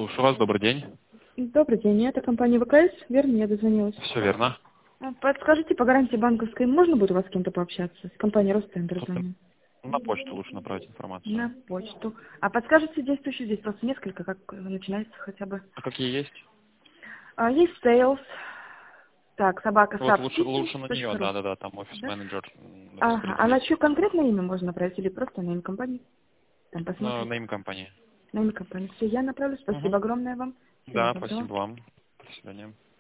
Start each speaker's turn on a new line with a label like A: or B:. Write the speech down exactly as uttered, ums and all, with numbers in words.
A: Слушаю вас, добрый день.
B: Добрый день, это компания ВКС, верно, я дозвонилась.
A: Все верно.
B: А, Подскажите, по гарантии банковской, можно будет у вас с кем-то пообщаться? С компанией Ростендер
A: Просто
B: звоню.
A: на почту лучше направить информацию.
B: На почту. А подскажите действующий здесь просто несколько, как начинается хотя бы.
A: А какие есть?
B: А, есть Sales. Так, собака
A: Вот лучше, лучше на нее,
B: subcity.ru.
A: да-да-да, там
B: Да?
A: офис-менеджер м,
B: Ага, а на
A: распределит.
B: чье конкретное имя можно направить или просто на имя компании? Там
A: Ну,
B: посмотрим.
A: на имя компании.
B: На имя компании. Все, я направлю.
A: Угу.
B: Спасибо огромное вам. Всего
A: Да,
B: доброго.
A: спасибо вам. До свидания.